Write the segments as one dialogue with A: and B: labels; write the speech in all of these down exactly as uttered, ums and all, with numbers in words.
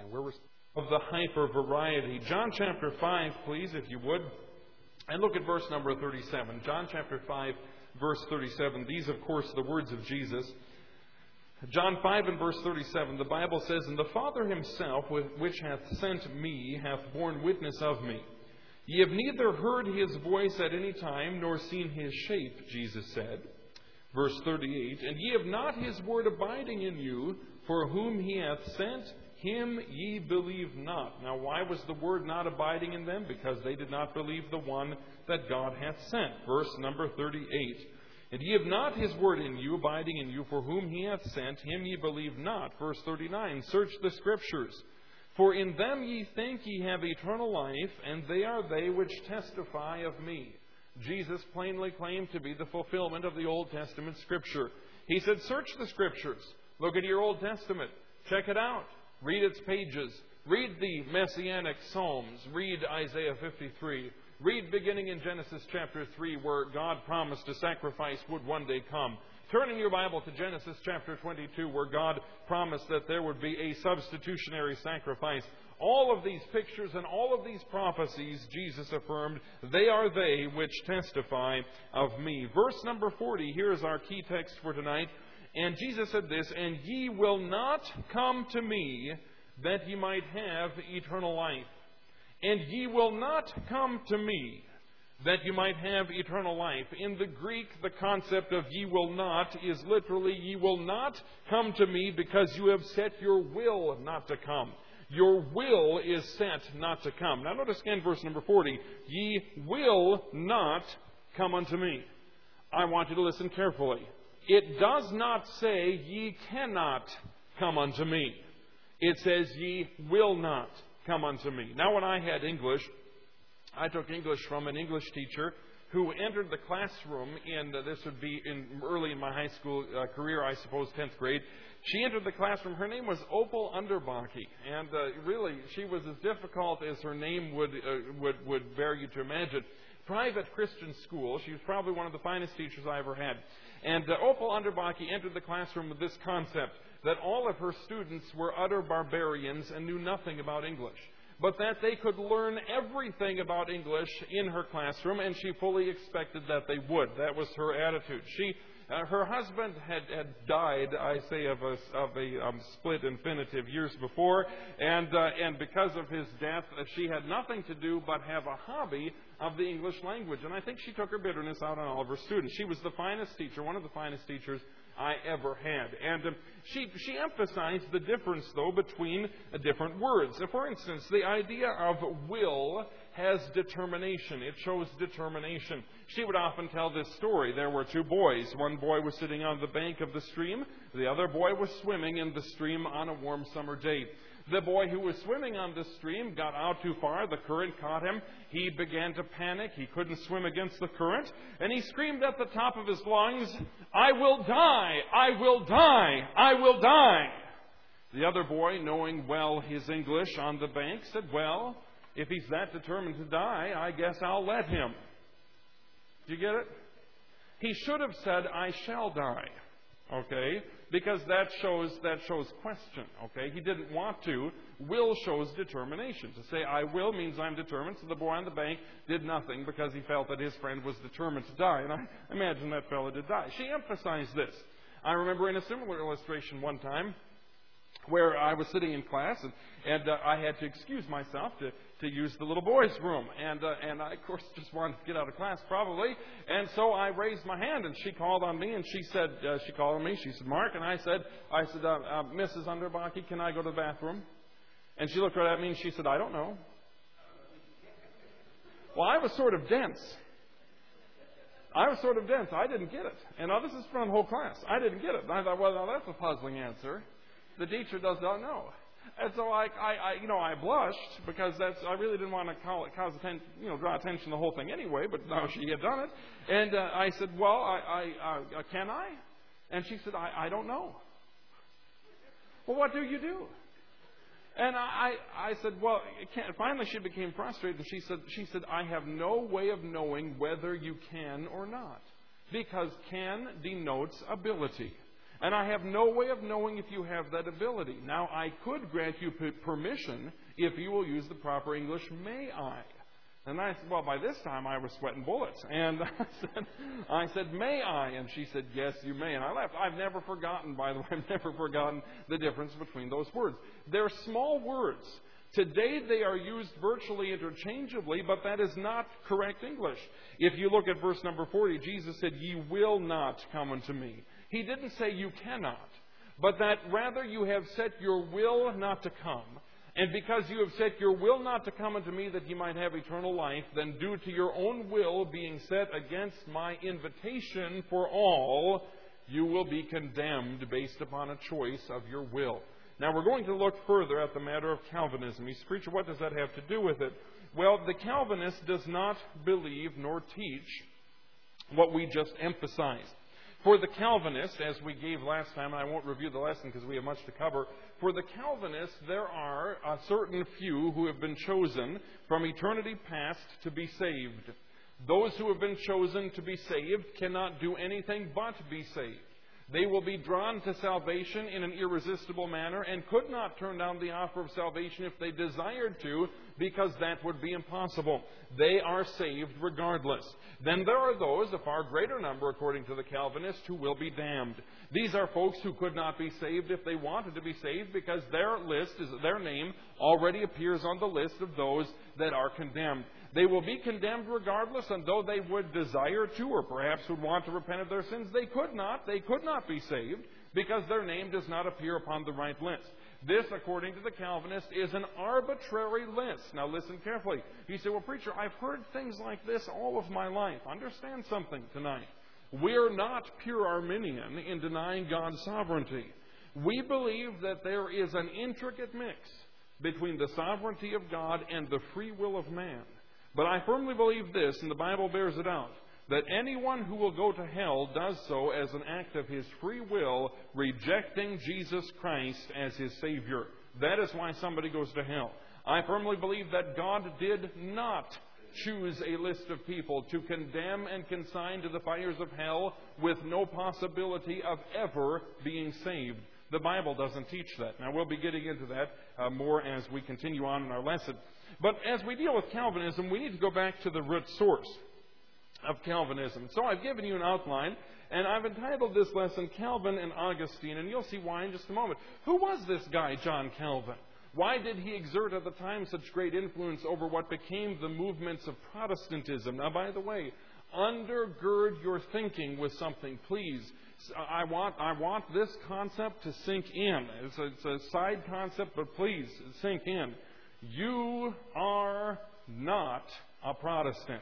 A: Where was of the hyper variety? John chapter five, please, if you would. And look at verse number thirty-seven. John chapter five, verse thirty-seven. These, of course, the words of Jesus. John five and verse thirty-seven, the Bible says, "And the Father himself, which hath sent me, hath borne witness of me. Ye have neither heard his voice at any time, nor seen his shape," Jesus said. Verse thirty-eight, "And ye have not his word abiding in you, for whom he hath sent, him ye believe not." Now, why was the word not abiding in them? Because they did not believe the one that God hath sent. Verse number thirty-eight, "And ye have not his word in you, abiding in you, for whom he hath sent, him ye believe not." Verse thirty-nine, "Search the Scriptures, for in them ye think ye have eternal life, and they are they which testify of me." Jesus plainly claimed to be the fulfillment of the Old Testament Scripture. He said, search the Scriptures. Look at your Old Testament. Check it out. Read its pages. Read the Messianic Psalms. Read Isaiah fifty-three. Read beginning in Genesis chapter three, where God promised a sacrifice would one day come. Turn in your Bible to Genesis chapter twenty-two, where God promised that there would be a substitutionary sacrifice. All of these pictures and all of these prophecies, Jesus affirmed, they are they which testify of me. Verse number forty, here is our key text for tonight. "And Jesus said this, And ye will not come to me, that ye might have eternal life. And ye will not come to me, that you might have eternal life." In the Greek, the concept of "ye will not" is literally, "ye will not come to me because you have set your will not to come." Your will is set not to come. Now notice again verse number forty. "Ye will not come unto me." I want you to listen carefully. It does not say, "Ye cannot come unto me." It says, "Ye will not come unto me." Now, when I had English, I took English from an English teacher who entered the classroom in, uh, this would be in early in my high school uh, career, I suppose, tenth grade. She entered the classroom. Her name was Opal Underbaki, and uh, really, she was as difficult as her name would, uh, would, would bear you to imagine. Private Christian school. She was probably one of the finest teachers I ever had. And uh, Opal Underbaki entered the classroom with this concept, that all of her students were utter barbarians and knew nothing about English, but that they could learn everything about English in her classroom, and she fully expected that they would. That was her attitude. She, uh, her husband had, had died, I say, of a, of a um, split infinitive years before, and, uh, and because of his death, uh, she had nothing to do but have a hobby of the English language. And I think she took her bitterness out on all of her students. She was the finest teacher, one of the finest teachers I ever had. And um, she, she emphasized the difference, though, between uh, different words. Uh, for instance, the idea of will has determination. It shows determination. She would often tell this story. There were two boys. One boy was sitting on the bank of the stream. The other boy was swimming in the stream on a warm summer day. The boy who was swimming on the stream got out too far. The current caught him. He began to panic. He couldn't swim against the current. And he screamed at the top of his lungs, "I will die! I will die! I will die!" The other boy, knowing well his English on the bank, said, "Well, if he's that determined to die, I guess I'll let him." Do you get it? He should have said, "I shall die." Okay? Because that shows that shows question. Okay? He didn't want to. Will shows determination. To say "I will" means I'm determined. So the boy on the bank did nothing because he felt that his friend was determined to die. And I imagine that fellow did die. She emphasized this. I remember in a similar illustration one time where I was sitting in class and, and uh, I had to excuse myself to, to use the little boys' room. And uh, and I, of course, just wanted to get out of class probably. And so I raised my hand and she called on me and she said, uh, she called on me, she said, "Mark," and I said, I said, uh, uh, "Missus Underbaki, can I go to the bathroom?" And she looked right at me and she said, "I don't know." Well, I was sort of dense. I was sort of dense. I didn't get it. And now this is from the whole class. I didn't get it. And I thought, well, now that's a puzzling answer. The teacher does not know. And so I, I, I, you know, I blushed because that's, I really didn't want to call it, cause attention, you know, draw attention to the whole thing anyway, but now she had done it. And uh, I said, "Well, I, I, uh, can I?" And she said, I, I don't know. Well, what do you do? And I, I said, well, it can't. Finally she became frustrated and she said, she said, "I have no way of knowing whether you can or not. Because can denotes ability. And I have no way of knowing if you have that ability. Now, I could grant you p- permission if you will use the proper English, may I? And I said, well, by this time I was sweating bullets. And I said, I said, may I? And she said, yes, you may. And I laughed. I've never forgotten, by the way, I've never forgotten the difference between those words. They're small words. Today they are used virtually interchangeably, but that is not correct English. If you look at verse number forty, Jesus said, ye will not come unto me. He didn't say you cannot, but that rather you have set your will not to come. And because you have set your will not to come unto me that ye might have eternal life, then due to your own will being set against my invitation for all, you will be condemned based upon a choice of your will. Now, we're going to look further at the matter of Calvinism. You say, preacher, what does that have to do with it? Well, the Calvinist does not believe nor teach what we just emphasized. For the Calvinist, as we gave last time, and I won't review the lesson because we have much to cover, for the Calvinist, there are a certain few who have been chosen from eternity past to be saved. Those who have been chosen to be saved cannot do anything but be saved. They will be drawn to salvation in an irresistible manner and could not turn down the offer of salvation if they desired to, because that would be impossible. They are saved regardless. Then there are those, a far greater number according to the Calvinists, who will be damned. These are folks who could not be saved if they wanted to be saved, because their list, is, their name already appears on the list of those that are condemned. They will be condemned regardless, and though they would desire to, or perhaps would want to repent of their sins, they could not. They could not be saved because their name does not appear upon the right list. This, according to the Calvinists, is an arbitrary list. Now listen carefully. You say, well, preacher, I've heard things like this all of my life. Understand something tonight. We're not pure Arminian in denying God's sovereignty. We believe that there is an intricate mix between the sovereignty of God and the free will of man. But I firmly believe this, and the Bible bears it out, that anyone who will go to hell does so as an act of his free will, rejecting Jesus Christ as his Savior. That is why somebody goes to hell. I firmly believe that God did not choose a list of people to condemn and consign to the fires of hell with no possibility of ever being saved. The Bible doesn't teach that. Now, we'll be getting into that uh, more as we continue on in our lesson. But as we deal with Calvinism, we need to go back to the root source of Calvinism. So I've given you an outline, and I've entitled this lesson, Calvin and Augustine, and you'll see why in just a moment. Who was this guy, John Calvin? Why did he exert at the time such great influence over what became the movements of Protestantism? Now, by the way, undergird your thinking with something, please. I want, I want this concept to sink in. It's a, it's a side concept, but please, sink in. You are not a Protestant.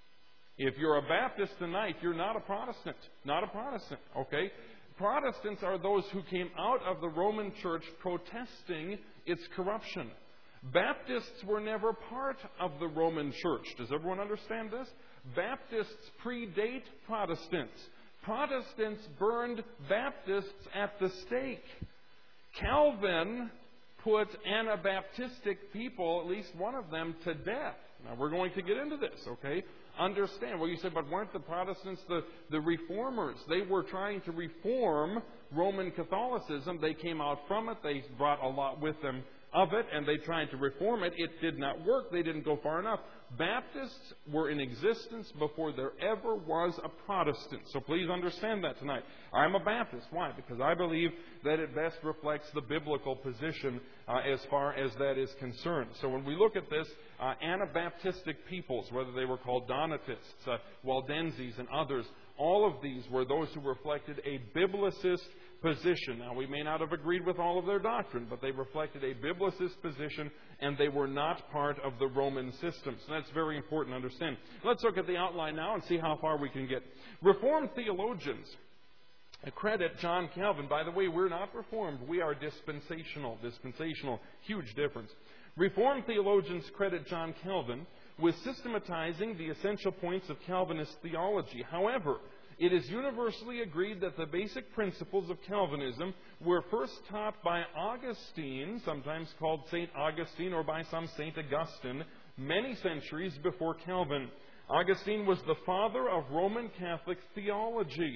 A: If you're a Baptist tonight, you're not a Protestant. Not a Protestant, okay? Protestants are those who came out of the Roman Church protesting its corruption. Baptists were never part of the Roman Church. Does everyone understand this? Baptists predate Protestants. Protestants burned Baptists at the stake. Calvin put Anabaptistic people, at least one of them, to death. Now, we're going to get into this, okay? Understand. Well, you said, but weren't the Protestants the, the reformers? They were trying to reform Roman Catholicism. They came out from it. They brought a lot with them of it, and they tried to reform it. It did not work. They didn't go far enough. Baptists were in existence before there ever was a Protestant. So please understand that tonight. I'm a Baptist. Why? Because I believe that it best reflects the biblical position uh, as far as that is concerned. So when we look at this, uh, Anabaptistic peoples, whether they were called Donatists, uh, Waldenses, and others, all of these were those who reflected a biblicist position. Now, we may not have agreed with all of their doctrine, but they reflected a biblicist position, and they were not part of the Roman system. So that's very important to understand. Let's look at the outline now and see how far we can get. Reformed theologians credit John Calvin. By the way, we're not Reformed. We are dispensational. Dispensational. Huge difference. Reformed theologians credit John Calvin with systematizing the essential points of Calvinist theology. However, it is universally agreed that the basic principles of Calvinism were first taught by Augustine, sometimes called Saint Augustine, or by some Saint Augustine, many centuries before Calvin. Augustine was the father of Roman Catholic theology.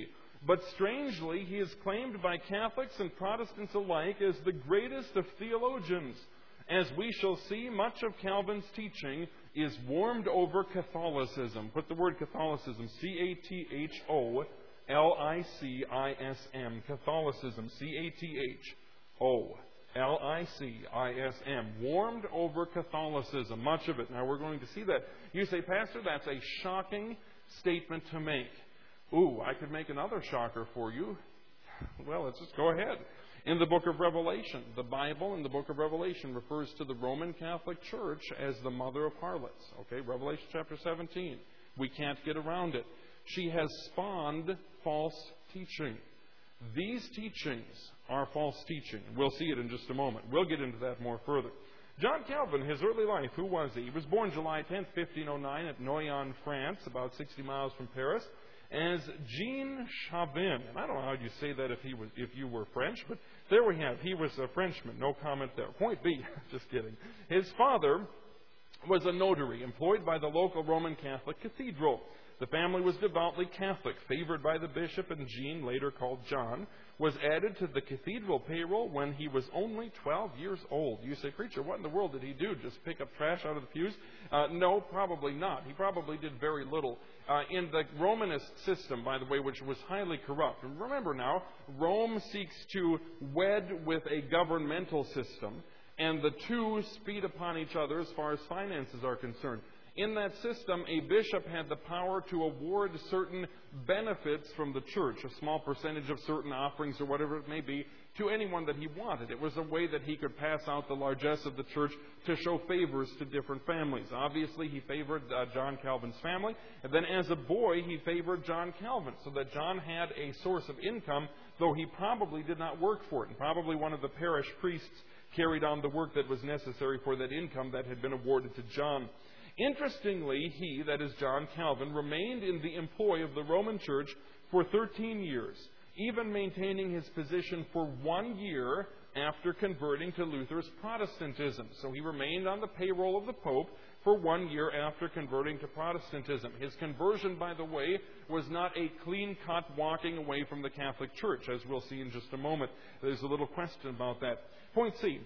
A: But strangely, he is claimed by Catholics and Protestants alike as the greatest of theologians. As we shall see, much of Calvin's teaching is warmed over Catholicism. Put the word Catholicism, C A T H O L I C I S M, Catholicism, C A T H O L I C I S M, warmed over Catholicism, much of it. Now we're going to see that. You say, Pastor, that's a shocking statement to make. Ooh, I could make another shocker for you. Well, let's just go ahead. In the book of Revelation, the Bible in the book of Revelation refers to the Roman Catholic Church as the mother of harlots. Okay, Revelation chapter seventeen. We can't get around it. She has spawned false teaching. These teachings are false teaching. We'll see it in just a moment. We'll get into that more further. John Calvin, his early life, who was he? He was born July tenth, fifteen oh nine at Noyon, France, about sixty miles from Paris, as Jean Chavin. And I don't know how you say that if he was, if you were French, but there we have. He was a Frenchman. No comment there. Point B. Just kidding. His father was a notary employed by the local Roman Catholic cathedral. The family was devoutly Catholic, favored by the bishop, and Jean, later called John, was added to the cathedral payroll when he was only twelve years old. You say, preacher, what in the world did he do? Just pick up trash out of the pews? Uh, no, probably not. He probably did very little. Uh, in the Romanist system, by the way, which was highly corrupt. And remember now, Rome seeks to wed with a governmental system, and the two speed upon each other as far as finances are concerned. In that system, a bishop had the power to award certain benefits from the church, a small percentage of certain offerings or whatever it may be, to anyone that he wanted. It was a way that he could pass out the largesse of the church to show favors to different families. Obviously, he favored uh, John Calvin's family, and then as a boy, he favored John Calvin, so that John had a source of income, though he probably did not work for it, and probably one of the parish priests carried on the work that was necessary for that income that had been awarded to John. Interestingly, he, that is John Calvin, remained in the employ of the Roman Church for thirteen years, even maintaining his position for one year after converting to Luther's Protestantism. So he remained on the payroll of the Pope for one year after converting to Protestantism. His conversion, by the way, was not a clean-cut walking away from the Catholic Church, as we'll see in just a moment. There's a little question about that. Point C.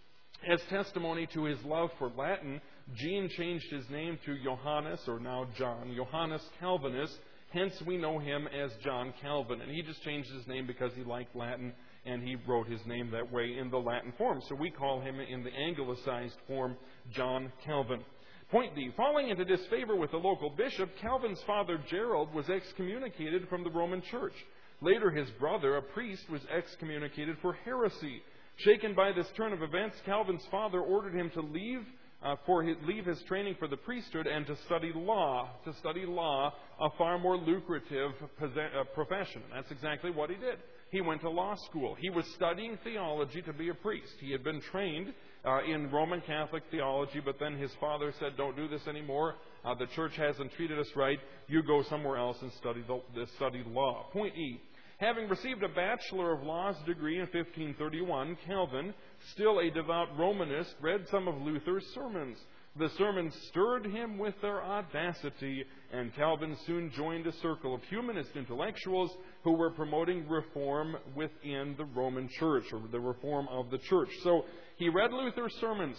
A: As testimony to his love for Latin, Jean changed his name to Johannes, or now John, Johannes Calvinus. Hence we know him as John Calvin. And he just changed his name because he liked Latin, and he wrote his name that way in the Latin form. So we call him in the anglicized form John Calvin. Point D. Falling into disfavor with the local bishop, Calvin's father Gerald was excommunicated from the Roman Church. Later his brother, a priest, was excommunicated for heresy. Shaken by this turn of events, Calvin's father ordered him to leave uh, for his, leave his training for the priesthood and to study law, to study law, a far more lucrative uh, profession. And that's exactly what he did. He went to law school. He was studying theology to be a priest. He had been trained uh, in Roman Catholic theology, but then his father said, don't do this anymore. Uh, the church hasn't treated us right. You go somewhere else and study, the, study law. Point E. Having received a Bachelor of Laws degree in fifteen thirty-one, Calvin, still a devout Romanist, read some of Luther's sermons. The sermons stirred him with their audacity, and Calvin soon joined a circle of humanist intellectuals who were promoting reform within the Roman Church, or the reform of the church. So he read Luther's sermons.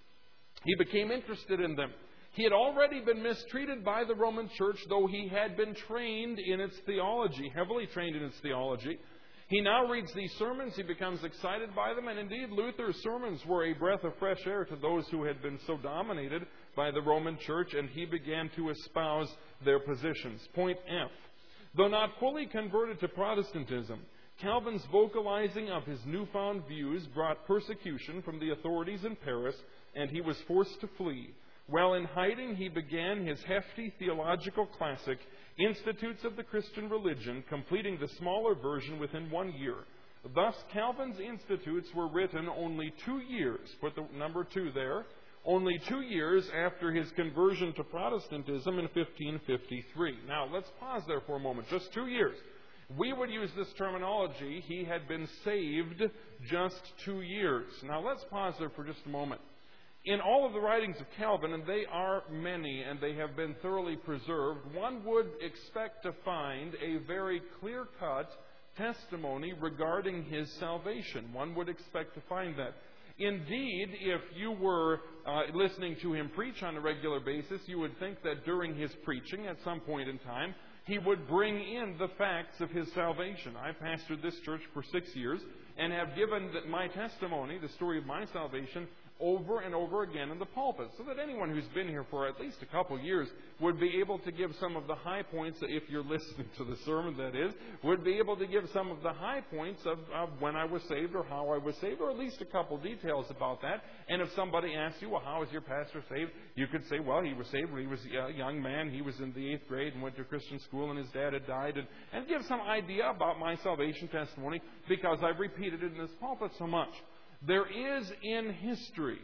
A: He became interested in them. He had already been mistreated by the Roman Church, though he had been trained in its theology, heavily trained in its theology. He now reads these sermons, he becomes excited by them, and indeed Luther's sermons were a breath of fresh air to those who had been so dominated by the Roman Church, and he began to espouse their positions. Point F. Though not fully converted to Protestantism, Calvin's vocalizing of his newfound views brought persecution from the authorities in Paris, and he was forced to flee. While in hiding, he began his hefty theological classic, Institutes of the Christian Religion, completing the smaller version within one year. Thus, Calvin's Institutes were written only two years, put the number two there, only two years after his conversion to Protestantism in fifteen fifty-three. Now, let's pause there for a moment. Just two years. We would use this terminology, he had been saved just two years. Now, let's pause there for just a moment. In all of the writings of Calvin, and they are many and they have been thoroughly preserved, one would expect to find a very clear-cut testimony regarding his salvation. One would expect to find that. Indeed, if you were uh, listening to him preach on a regular basis, you would think that during his preaching, at some point in time, he would bring in the facts of his salvation. I've pastored this church for six years and have given my testimony, the story of my salvation, over and over again in the pulpit, so that anyone who's been here for at least a couple years would be able to give some of the high points, if you're listening to the sermon, that is, would be able to give some of the high points of, of when I was saved or how I was saved, or at least a couple details about that. And if somebody asks you, well, how is your pastor saved? You could say, well, he was saved when he was a young man. He was in the eighth grade and went to Christian school, and his dad had died, and, and give some idea about my salvation testimony because I've repeated it in this pulpit so much. There is in history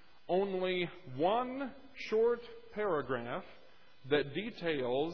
A: only one short paragraph that details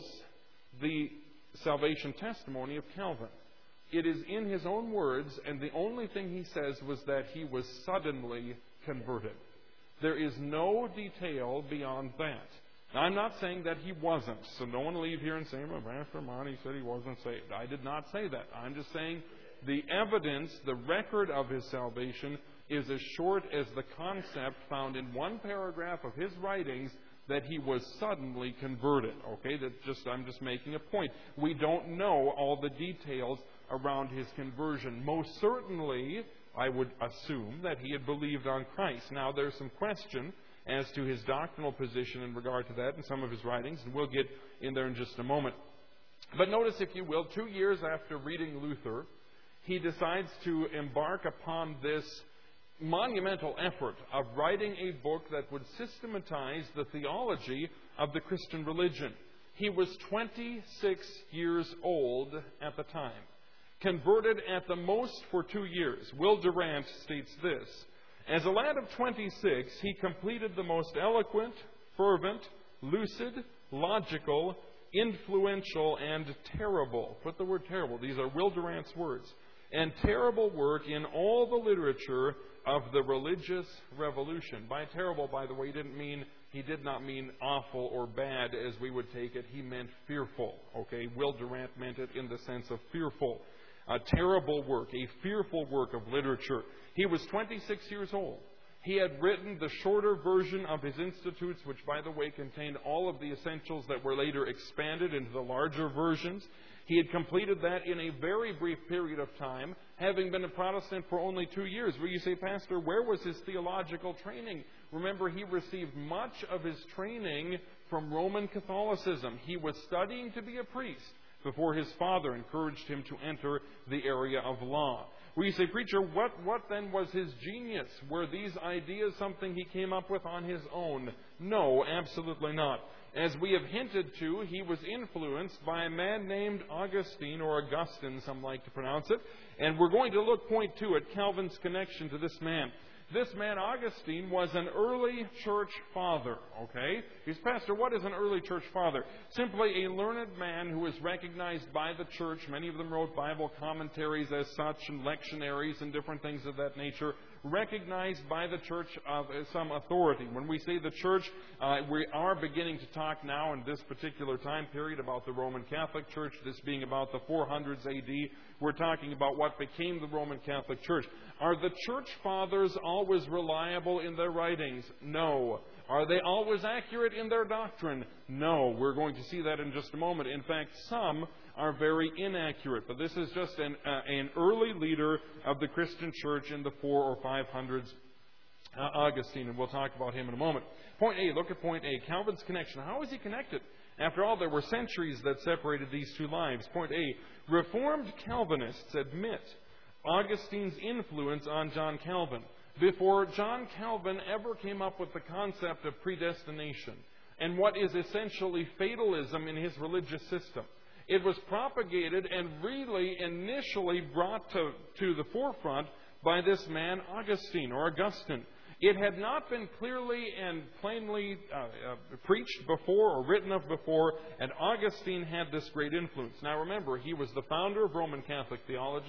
A: the salvation testimony of Calvin. It is in his own words, and the only thing he says was that he was suddenly converted. There is no detail beyond that. Now, I'm not saying that he wasn't, so no one leave here and say, well, Pastor Monty said he wasn't saved. I did not say that. I'm just saying the evidence, the record of his salvation, is as short as the concept found in one paragraph of his writings that he was suddenly converted. Okay, that just I'm just making a point. We don't know all the details around his conversion. Most certainly, I would assume that he had believed on Christ. Now, there's some question as to his doctrinal position in regard to that in some of his writings, and we'll get in there in just a moment. But notice, if you will, two years after reading Luther, he decides to embark upon this monumental effort of writing a book that would systematize the theology of the Christian religion. He was twenty-six years old at the time, converted at the most for two years. Will Durant states this: as a lad of twenty-six, he completed the most eloquent, fervent, lucid, logical, influential, and terrible. Put the word terrible. These are Will Durant's words. And terrible work in all the literature of the religious revolution. By terrible, by the way, he didn't mean he did not mean awful or bad as we would take it. He meant fearful. Okay, Will Durant meant it in the sense of fearful. A terrible work, a fearful work of literature. He was twenty-six years old. He had written the shorter version of his Institutes, which, by the way, contained all of the essentials that were later expanded into the larger versions. He had completed that in a very brief period of time, having been a Protestant for only two years. Where you say, Pastor, where was his theological training? Remember, he received much of his training from Roman Catholicism. He was studying to be a priest before his father encouraged him to enter the area of law. Well, you say, preacher, what, what then was his genius? Were these ideas something he came up with on his own? No, absolutely not. As we have hinted to, he was influenced by a man named Augustine, or Augustine, some like to pronounce it. And we're going to look, point two, at Calvin's connection to this man. This man, Augustine, was an early church father, okay? He's, Pastor, what is an early church father? Simply a learned man who was recognized by the church. Many of them wrote Bible commentaries as such, and lectionaries and different things of that nature, recognized by the church of some authority. When we say the church, uh, we are beginning to talk now in this particular time period about the Roman Catholic Church, this being about the four hundreds A D. We're talking about what became the Roman Catholic Church. Are the church fathers always reliable in their writings? No. Are they always accurate in their doctrine? No. We're going to see that in just a moment. In fact, some are very inaccurate. But this is just an, uh, an early leader of the Christian church in the four or five hundreds, uh, Augustine, and we'll talk about him in a moment. Point A, look at point A, Calvin's connection. How is he connected? After all, there were centuries that separated these two lives. Point A, Reformed Calvinists admit Augustine's influence on John Calvin before John Calvin ever came up with the concept of predestination and what is essentially fatalism in his religious system. It was propagated and really initially brought to, to the forefront by this man, Augustine, or Augustine. It had not been clearly and plainly uh, uh, preached before or written of before, and Augustine had this great influence. Now remember, he was the founder of Roman Catholic theology.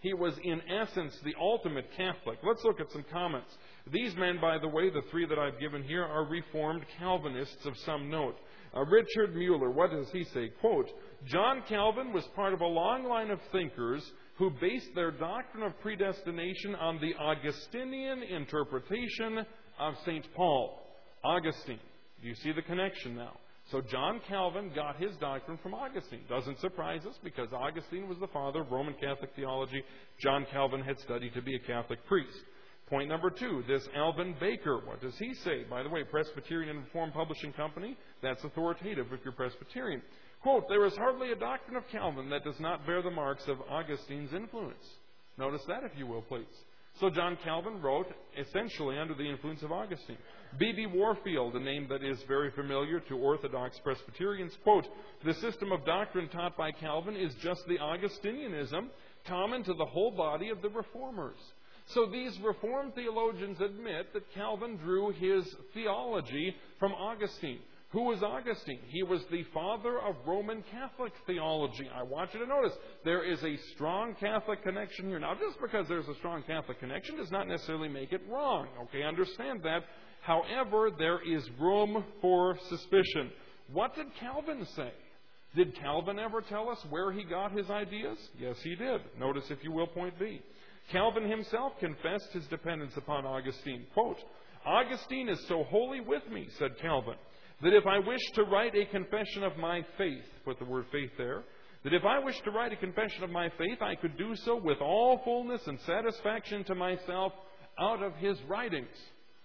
A: He was, in essence, the ultimate Catholic. Let's look at some comments. These men, by the way, the three that I've given here, are Reformed Calvinists of some note. Uh, Richard Mueller, what does he say? Quote, John Calvin was part of a long line of thinkers who based their doctrine of predestination on the Augustinian interpretation of Saint Paul. Augustine. Do you see the connection now? So John Calvin got his doctrine from Augustine. Doesn't surprise us because Augustine was the father of Roman Catholic theology. John Calvin had studied to be a Catholic priest. Point number two, this Alvin Baker, what does he say? By the way, Presbyterian and Reformed Publishing Company, that's authoritative if you're Presbyterian. Quote, there is hardly a doctrine of Calvin that does not bear the marks of Augustine's influence. Notice that, if you will, please. So John Calvin wrote essentially under the influence of Augustine. B B Warfield, a name that is very familiar to Orthodox Presbyterians, quote, the system of doctrine taught by Calvin is just the Augustinianism common to the whole body of the Reformers. So these Reformed theologians admit that Calvin drew his theology from Augustine. Who was Augustine? He was the father of Roman Catholic theology. I want you to notice there is a strong Catholic connection here. Now, just because there's a strong Catholic connection does not necessarily make it wrong. Okay, understand that. However, there is room for suspicion. What did Calvin say? Did Calvin ever tell us where he got his ideas? Yes, he did. Notice, if you will, point B. Calvin himself confessed his dependence upon Augustine. Quote, Augustine is so wholly with me, said Calvin, that if I wish to write a confession of my faith, put the word faith there, that if I wish to write a confession of my faith, I could do so with all fullness and satisfaction to myself out of his writings.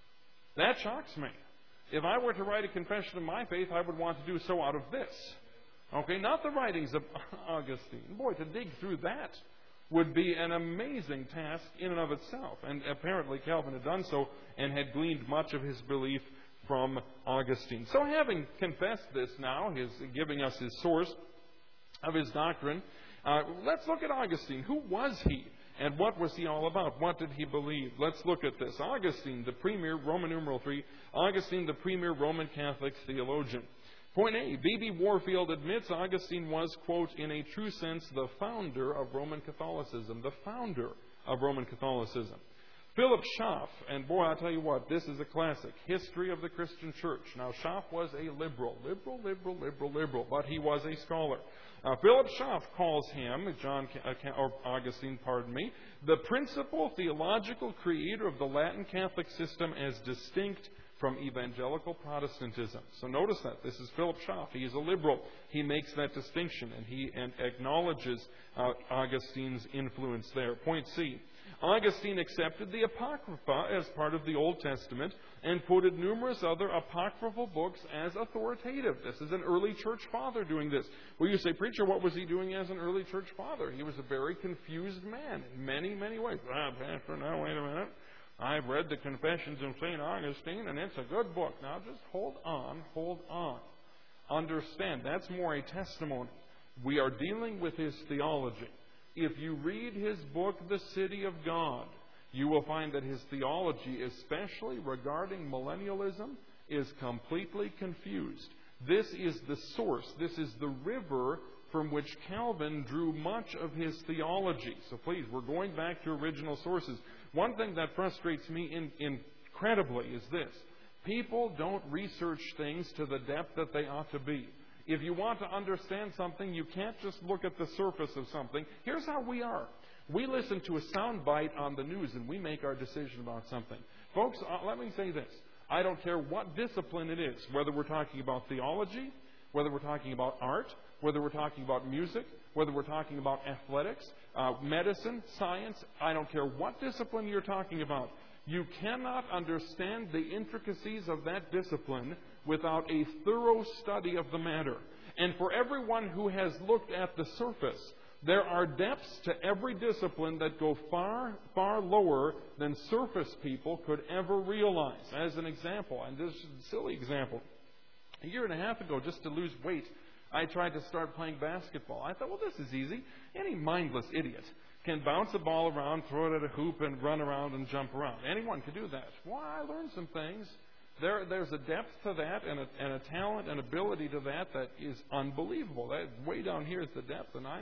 A: That shocks me. If I were to write a confession of my faith, I would want to do so out of this. Okay, not the writings of Augustine. Boy, to dig through that would be an amazing task in and of itself. And apparently Calvin had done so and had gleaned much of his belief from Augustine. So having confessed this now, his giving us his source of his doctrine, uh, let's look at Augustine. Who was he? And what was he all about? What did he believe? Let's look at this. Augustine, the premier, Roman numeral three, Augustine, the premier Roman Catholic theologian. Point A, B B Warfield admits Augustine was, quote, in a true sense, the founder of Roman Catholicism. The founder of Roman Catholicism. Philip Schaff, and boy, I'll tell you what, this is a classic. History of the Christian Church. Now, Schaff was a liberal, liberal, liberal, liberal, liberal, but he was a scholar. Uh, Philip Schaff calls him, John or Augustine, pardon me, the principal theological creator of the Latin Catholic system as distinct from evangelical Protestantism. So notice that. This is Philip Schaff. He is a liberal. He makes that distinction, and he and acknowledges uh, Augustine's influence there. Point C. Augustine accepted the Apocrypha as part of the Old Testament and quoted numerous other apocryphal books as authoritative. This is an early church father doing this. Well, you say, preacher, what was he doing as an early church father? He was a very confused man in many, many ways. Ah, Pastor, now wait a minute. I've read the Confessions of Saint Augustine, and it's a good book. Now, just hold on, hold on. Understand, that's more a testimony. We are dealing with his theology. If you read his book, The City of God, you will find that his theology, especially regarding millennialism, is completely confused. This is the source. This is the river from which Calvin drew much of his theology. So please, we're going back to original sources. One thing that frustrates me in, incredibly is this. People don't research things to the depth that they ought to be. If you want to understand something, you can't just look at the surface of something. Here's how we are. We listen to a sound bite on the news and we make our decision about something. Folks, uh, let me say this. I don't care what discipline it is, whether we're talking about theology, whether we're talking about art, whether we're talking about music, whether we're talking about athletics, uh, medicine, science. I don't care what discipline you're talking about. You cannot understand the intricacies of that discipline without a thorough study of the matter. And for everyone who has looked at the surface, there are depths to every discipline that go far, far lower than surface people could ever realize. As an example, and this is a silly example, a year and a half ago, just to lose weight, I tried to start playing basketball. I thought, well, this is easy. Any mindless idiot can bounce a ball around, throw it at a hoop, and run around and jump around. Anyone can do that. Well, I learned some things. There, there's a depth to that and a, and a talent and ability to that that is unbelievable. That way down here is the depth, and I'm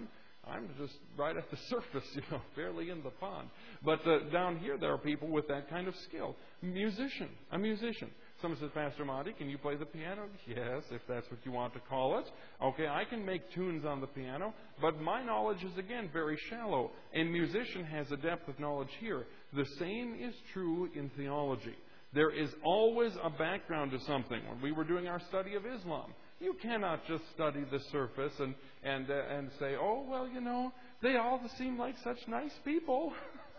A: I'm just right at the surface, you know, barely in the pond. But uh, down here, there are people with that kind of skill. Musician, a musician. Someone says, Pastor Monty, can you play the piano? Yes, if that's what you want to call it. Okay, I can make tunes on the piano, but my knowledge is, again, very shallow. A musician has a depth of knowledge here. The same is true in theology. There is always a background to something. When we were doing our study of Islam, you cannot just study the surface and and uh, and say, oh, well, you know, they all seem like such nice people.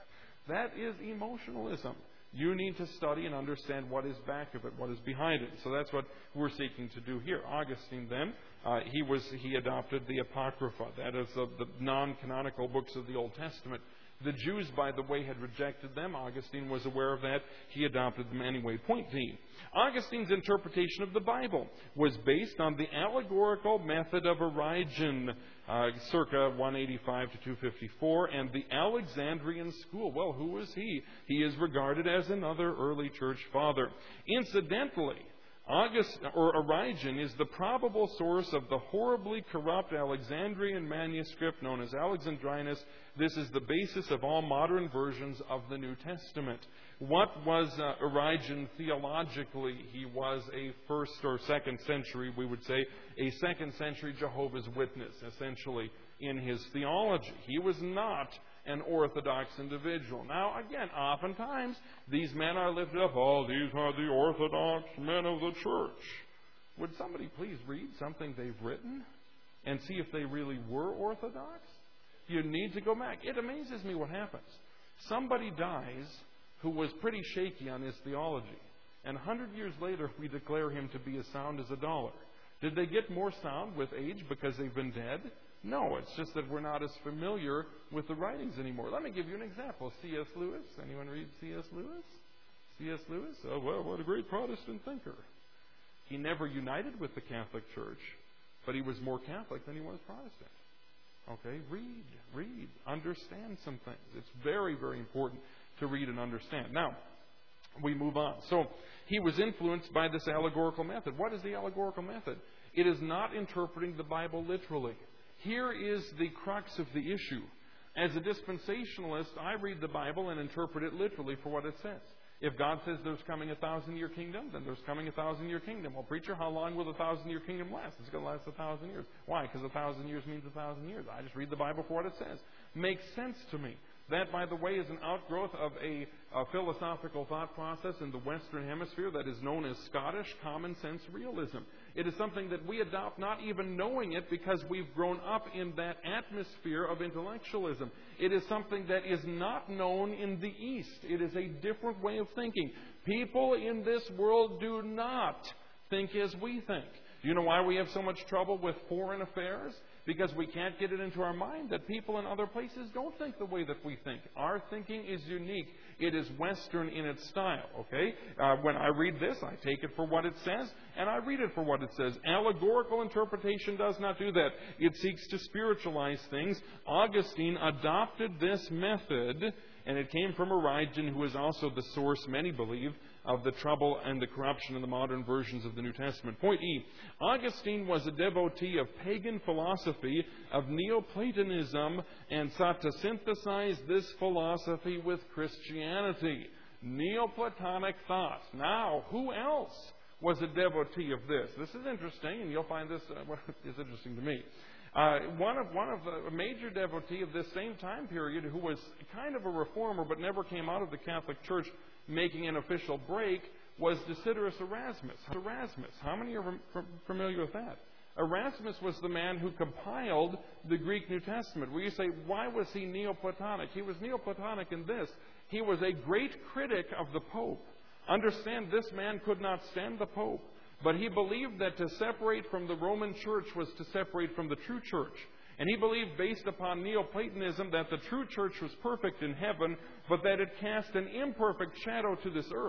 A: That is emotionalism. You need to study and understand what is back of it, what is behind it. So that's what we're seeking to do here. Augustine, then, uh, he was he adopted the Apocrypha. That is uh, the non-canonical books of the Old Testament. The Jews, by the way, had rejected them. Augustine was aware of that. He adopted them anyway. Point D. Augustine's interpretation of the Bible was based on the allegorical method of Origen, uh, circa one eighty-five to two fifty-four, and the Alexandrian school. Well, who is he? He is regarded as another early church father. Incidentally, August, or Origen, is the probable source of the horribly corrupt Alexandrian manuscript known as Alexandrinus. This is the basis of all modern versions of the New Testament. What was uh, Origen theologically? He was a first or second century, we would say, a second century Jehovah's Witness, essentially, in his theology. He was not an orthodox individual. Now, again, oftentimes, these men are lifted up. Oh, these are the orthodox men of the church. Would somebody please read something they've written and see if they really were orthodox? You need to go back. It amazes me what happens. Somebody dies who was pretty shaky on his theology, and a hundred years later, we declare him to be as sound as a dollar. Did they get more sound with age because they've been dead? No, it's just that we're not as familiar with the writings anymore. Let me give you an example. C S Lewis. Anyone read C S Lewis? C S Lewis? Oh, well, what a great Protestant thinker. He never united with the Catholic Church, but he was more Catholic than he was Protestant. Okay, read, read, understand some things. It's very, very important to read and understand. Now, we move on. So, he was influenced by this allegorical method. What is the allegorical method? It is not interpreting the Bible literally. Here is the crux of the issue. As a dispensationalist, I read the Bible and interpret it literally for what it says. If God says there's coming a thousand-year kingdom, then there's coming a thousand-year kingdom. Well, preacher, how long will the thousand-year kingdom last? It's going to last a thousand years. Why? Because a thousand years means a thousand years. I just read the Bible for what it says. Makes sense to me. That, by the way, is an outgrowth of a, a philosophical thought process in the Western Hemisphere that is known as Scottish common sense realism. It is something that we adopt not even knowing it because we've grown up in that atmosphere of intellectualism. It is something that is not known in the East. It is a different way of thinking. People in this world do not think as we think. Do you know why we have so much trouble with foreign affairs? Because we can't get it into our mind that people in other places don't think the way that we think. Our thinking is unique. It is Western in its style, okay? Uh, when I read this, I take it for what it says, and I read it for what it says. Allegorical interpretation does not do that. It seeks to spiritualize things. Augustine adopted this method, and it came from Origen, who is also the source, many believe, of the trouble and the corruption in the modern versions of the New Testament. Point E. Augustine was a devotee of pagan philosophy, of Neoplatonism, and sought to synthesize this philosophy with Christianity. Neoplatonic thought. Now, who else was a devotee of this? This is interesting, and you'll find this uh, is interesting to me. Uh, one of one of the a major devotee of this same time period, who was kind of a reformer but never came out of the Catholic Church making an official break, was Desiderius Erasmus. Erasmus. How many are familiar with that? Erasmus was the man who compiled the Greek New Testament. Where you say, why was he Neoplatonic? He was Neoplatonic in this. He was a great critic of the Pope. Understand, this man could not stand the Pope. But he believed that to separate from the Roman Church was to separate from the true church. And he believed, based upon Neoplatonism, that the true church was perfect in heaven, but that it cast an imperfect shadow to this earth.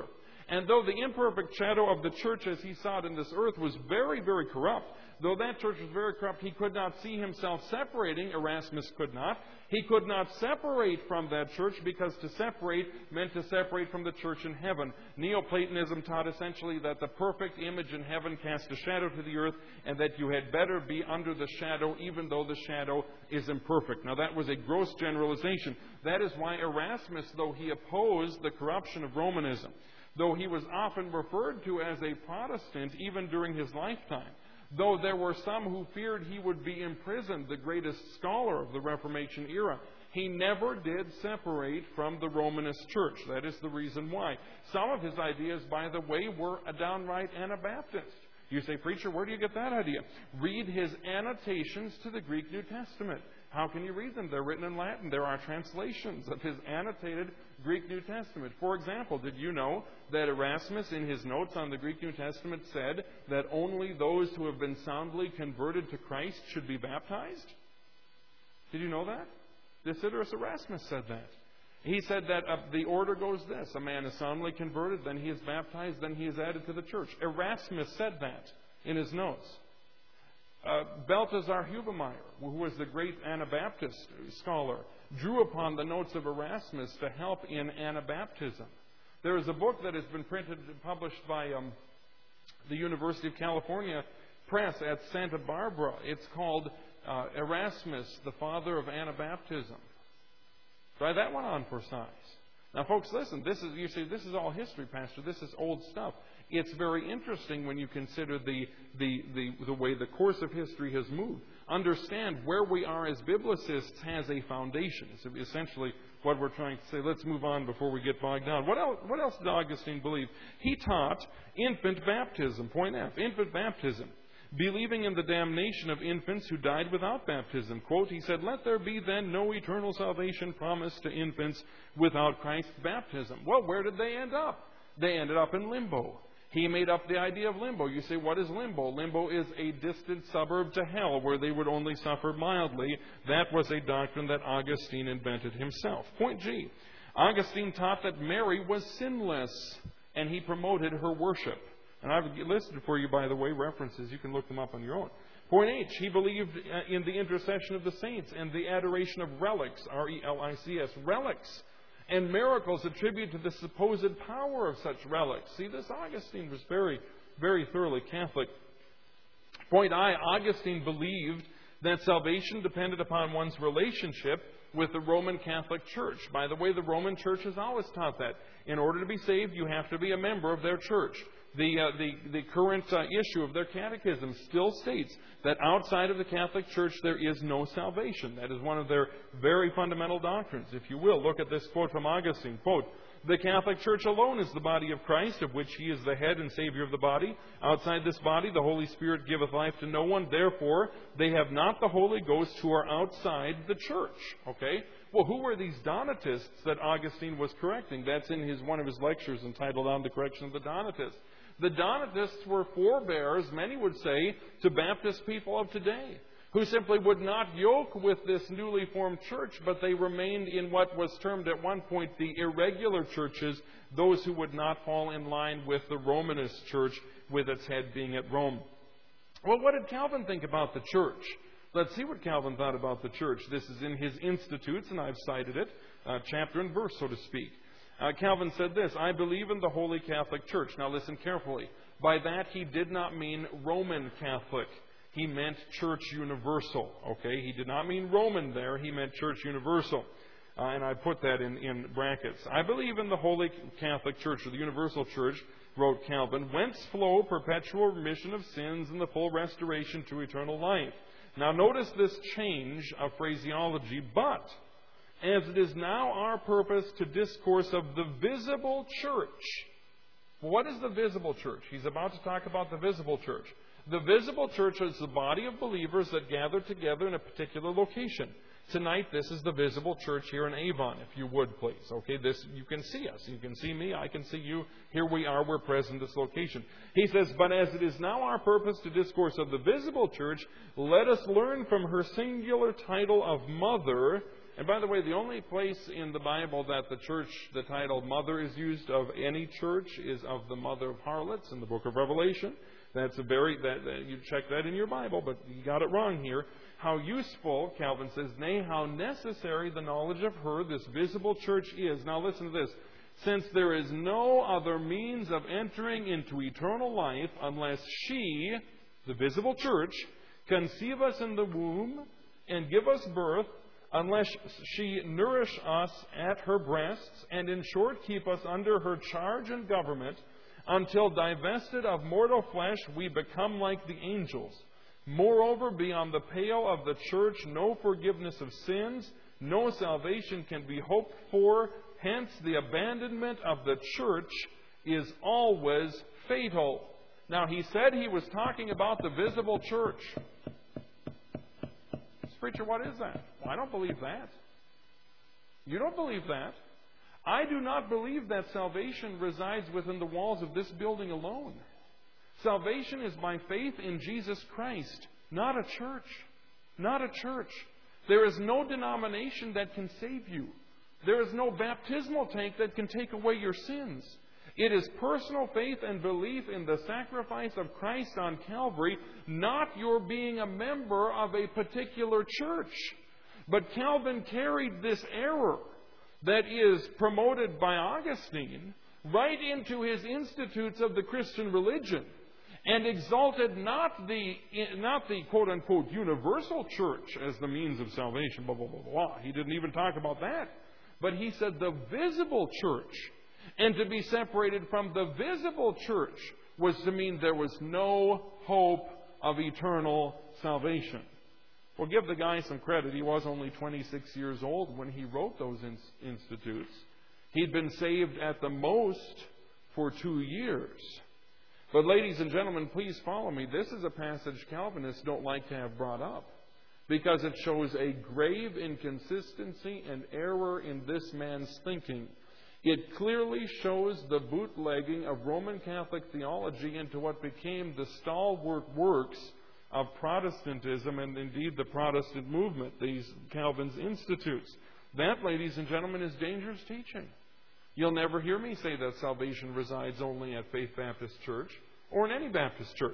A: And though the imperfect shadow of the church as he saw it in this earth was very, very corrupt, though that church was very corrupt, he could not see himself separating. Erasmus could not. He could not separate from that church, because to separate meant to separate from the church in heaven. Neoplatonism taught essentially that the perfect image in heaven cast a shadow to the earth, and that you had better be under the shadow even though the shadow is imperfect. Now that was a gross generalization. That is why Erasmus, though he opposed the corruption of Romanism, though he was often referred to as a Protestant even during his lifetime, though there were some who feared he would be imprisoned, the greatest scholar of the Reformation era, he never did separate from the Romanist church. That is the reason why. Some of his ideas, by the way, were a downright Anabaptist. You say, preacher, where do you get that idea? Read his annotations to the Greek New Testament. How can you read them? They're written in Latin. There are translations of his annotated Greek New Testament. For example, did you know that Erasmus, in his notes on the Greek New Testament, said that only those who have been soundly converted to Christ should be baptized? Did you know that? Desiderius Erasmus said that. He said that uh, the order goes this: a man is soundly converted, then he is baptized, then he is added to the church. Erasmus said that in his notes. Uh, Balthasar Hubemeyer, who was the great Anabaptist scholar, drew upon the notes of Erasmus to help in Anabaptism. There is a book that has been printed and published by um, the University of California Press at Santa Barbara. It's called uh, Erasmus, the Father of Anabaptism. Try that one on for size. Now, folks, listen. This is you see, this is all history, Pastor. This is old stuff. It's very interesting when you consider the, the, the, the way the course of history has moved. Understand where we are as biblicists has a foundation. It's essentially what we're trying to say. Let's move on before we get bogged down. What else, what else did Augustine believe? He taught infant baptism. Point F, infant baptism. Believing in the damnation of infants who died without baptism. Quote, he said, "Let there be then no eternal salvation promised to infants without Christ's baptism." Well, where did they end up? They ended up in limbo. He made up the idea of limbo. You say, what is limbo? Limbo is a distant suburb to hell where they would only suffer mildly. That was a doctrine that Augustine invented himself. Point G. Augustine taught that Mary was sinless, and he promoted her worship. And I've listed for you, by the way, references. You can look them up on your own. Point H. He believed in the intercession of the saints and the adoration of relics, R E L I C S, relics, and miracles attributed to the supposed power of such relics. See, this Augustine was very, very thoroughly Catholic. Point I, Augustine believed that salvation depended upon one's relationship with the Roman Catholic Church. By the way, the Roman Church has always taught that. In order to be saved, you have to be a member of their church. The, uh, the, the current uh, issue of their catechism still states that outside of the Catholic Church there is no salvation. That is one of their very fundamental doctrines. If you will, look at this quote from Augustine. Quote, "The Catholic Church alone is the body of Christ, of which He is the head and Savior of the body. Outside this body the Holy Spirit giveth life to no one. Therefore, they have not the Holy Ghost who are outside the church." Okay? Well, who were these Donatists that Augustine was correcting? That's in his one of his lectures entitled On the Correction of the Donatists. The Donatists were forebears, many would say, to Baptist people of today, who simply would not yoke with this newly formed church, but they remained in what was termed at one point the irregular churches, those who would not fall in line with the Romanist church, with its head being at Rome. Well, what did Calvin think about the church? Let's see what Calvin thought about the church. This is in his Institutes, and I've cited it, uh, chapter and verse, so to speak. Uh, Calvin said this: "I believe in the Holy Catholic Church." Now listen carefully. By that he did not mean Roman Catholic. He meant Church Universal. Okay? He did not mean Roman there. He meant Church Universal. Uh, and I put that in, in brackets. "I believe in the Holy Catholic Church," or the Universal Church, wrote Calvin, "whence flow perpetual remission of sins and the full restoration to eternal life." Now notice this change of phraseology, "but as it is now our purpose to discourse of the visible church." What is the visible church? He's about to talk about the visible church. The visible church is the body of believers that gather together in a particular location. Tonight, this is the visible church here in Avon, if you would, please. Okay, this you can see us. You can see me. I can see you. Here we are. We're present at this location. He says, "But as it is now our purpose to discourse of the visible church, let us learn from her singular title of Mother And by the way, the only place in the Bible that the church, the title mother is used of any church is of the mother of harlots in the book of Revelation. That's a very, that, that you check that in your Bible, but you got it wrong here. How useful, Calvin says, nay, how necessary the knowledge of her, this visible church, is. Now listen to this. Since there is no other means of entering into eternal life unless she, the visible church, conceive us in the womb and give us birth, unless she nourish us at her breasts, and in short keep us under her charge and government, until divested of mortal flesh we become like the angels. Moreover, beyond the pale of the church no forgiveness of sins, no salvation can be hoped for. Hence the abandonment of the church is always fatal. Now he said he was talking about the visible church. Preacher, what is that? Well, I don't believe that. You don't believe that. I do not believe that salvation resides within the walls of this building alone. Salvation is by faith in Jesus Christ, not a church. Not a church. There is no denomination that can save you. There is no baptismal tank that can take away your sins. It is personal faith and belief in the sacrifice of Christ on Calvary, not your being a member of a particular church. But Calvin carried this error that is promoted by Augustine right into his Institutes of the Christian Religion, and exalted not the, not the quote-unquote universal church as the means of salvation, blah, blah, blah, blah. He didn't even talk about that. But he said the visible church. And to be separated from the visible church was to mean there was no hope of eternal salvation. Well, give the guy some credit. He was only twenty-six years old when he wrote those institutes. He'd been saved at the most for two years. But ladies and gentlemen, please follow me. This is a passage Calvinists don't like to have brought up, because it shows a grave inconsistency and error in this man's thinking. It clearly shows the bootlegging of Roman Catholic theology into what became the stalwart works of Protestantism and indeed the Protestant movement, these Calvin's institutes. That, ladies and gentlemen, is dangerous teaching. You'll never hear me say that salvation resides only at Faith Baptist Church or in any Baptist church.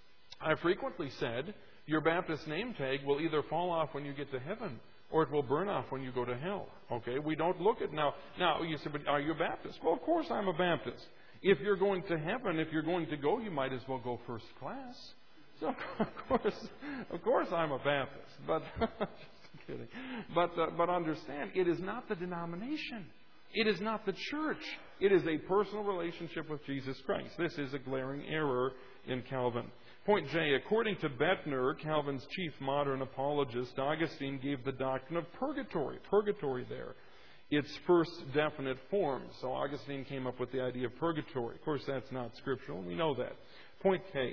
A: I frequently said your Baptist name tag will either fall off when you get to heaven or it will burn off when you go to hell. Okay? We don't look at now. Now, you say, but are you a Baptist? Well, of course I'm a Baptist. If you're going to heaven, if you're going to go, you might as well go first class. So, of course, of course I'm a Baptist. But, just kidding. But, uh, but understand, it is not the denomination. It is not the church. It is a personal relationship with Jesus Christ. This is a glaring error in Calvin. Point J, according to Bettner, Calvin's chief modern apologist, Augustine gave the doctrine of purgatory. Purgatory there. Its first definite form. So Augustine came up with the idea of purgatory. Of course, that's not scriptural. We know that. Point K.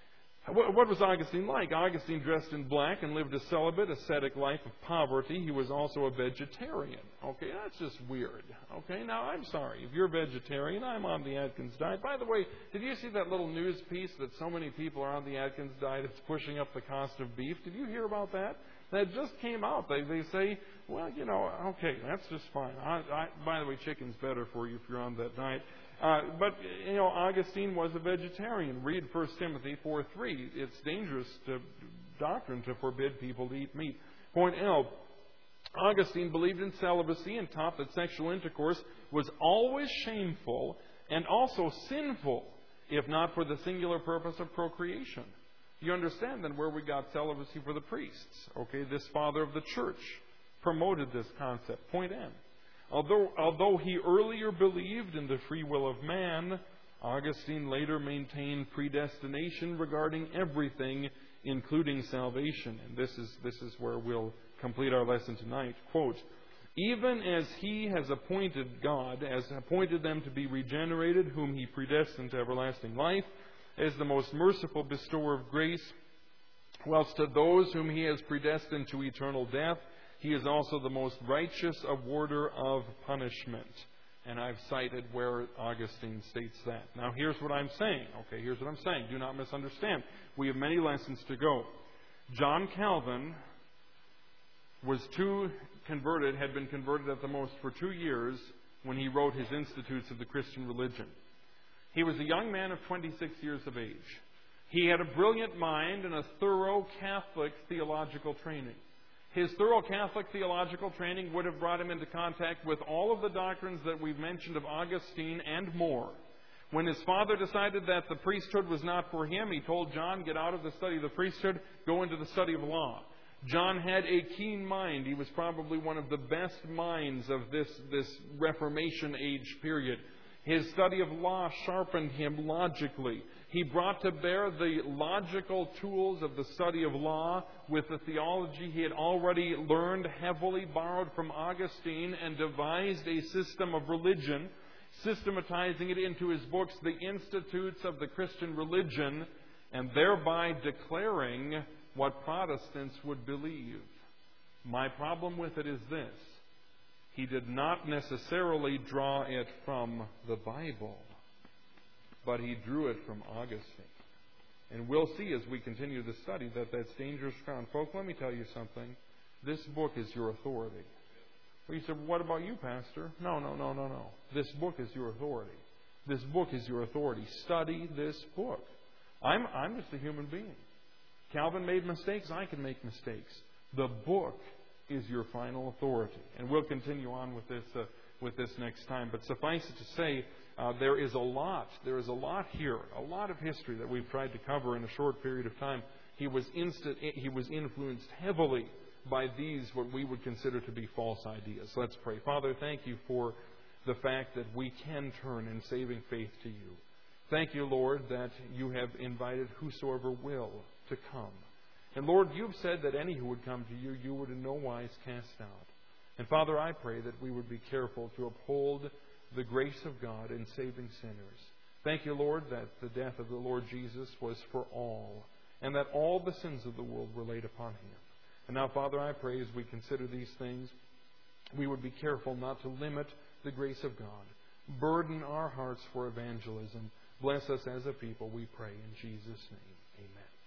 A: What was Augustine like? Augustine dressed in black and lived a celibate, ascetic life of poverty. He was also a vegetarian. Okay, that's just weird. Okay, now I'm sorry. If you're a vegetarian, I'm on the Atkins diet. By the way, did you see that little news piece that so many people are on the Atkins diet, it's pushing up the cost of beef? Did you hear about that? That just came out. They they say, well, you know, okay, that's just fine. I, I, by the way, chicken's better for you if you're on that diet. Uh, but, you know, Augustine was a vegetarian. Read First Timothy four three. It's dangerous to doctrine to forbid people to eat meat. Point L. Augustine believed in celibacy and taught that sexual intercourse was always shameful and also sinful, if not for the singular purpose of procreation. You understand then where we got celibacy for the priests. Okay, this father of the church promoted this concept. Point N. Although, although he earlier believed in the free will of man, Augustine later maintained predestination regarding everything, including salvation. And this is, this is where we'll complete our lesson tonight. Quote, even as he has appointed God, has appointed them to be regenerated, whom he predestined to everlasting life, as the most merciful bestower of grace, whilst to those whom he has predestined to eternal death, he is also the most righteous awarder of punishment. And I've cited where Augustine states that. Now, here's what I'm saying. Okay, here's what I'm saying. Do not misunderstand. We have many lessons to go. John Calvin was too converted, had been converted at the most for two years when he wrote his Institutes of the Christian Religion. He was a young man of twenty-six years of age. He had a brilliant mind and a thorough Catholic theological training. His thorough Catholic theological training would have brought him into contact with all of the doctrines that we've mentioned of Augustine and more. When his father decided that the priesthood was not for him, he told John, get out of the study of the priesthood, go into the study of law. John had a keen mind. He was probably one of the best minds of this, this Reformation age period. His study of law sharpened him logically. He brought to bear the logical tools of the study of law with the theology he had already learned, heavily borrowed from Augustine, and devised a system of religion, systematizing it into his books, The Institutes of the Christian Religion, and thereby declaring what Protestants would believe. My problem with it is this. He did not necessarily draw it from the Bible, but he drew it from Augustine. And we'll see as we continue the study that that's dangerous ground. Folks, let me tell you something. This book is your authority. Well, you said, what about you, Pastor? No, no, no, no, no. This book is your authority. This book is your authority. Study this book. I'm, I'm just a human being. Calvin made mistakes. I can make mistakes. The book is your final authority. And we'll continue on with this uh, with this next time. But suffice it to say, uh, there is a lot. There is a lot here, a lot of history that we've tried to cover in a short period of time. He was instant. He was influenced heavily by these, what we would consider to be false ideas. Let's pray. Father, thank you for the fact that we can turn in saving faith to you. Thank you, Lord, that you have invited whosoever will to come. And Lord, you've said that any who would come to you, you would in no wise cast out. And Father, I pray that we would be careful to uphold the grace of God in saving sinners. Thank you, Lord, that the death of the Lord Jesus was for all, and that all the sins of the world were laid upon him. And now, Father, I pray as we consider these things, we would be careful not to limit the grace of God. Burden our hearts for evangelism. Bless us as a people, we pray in Jesus' name. Amen.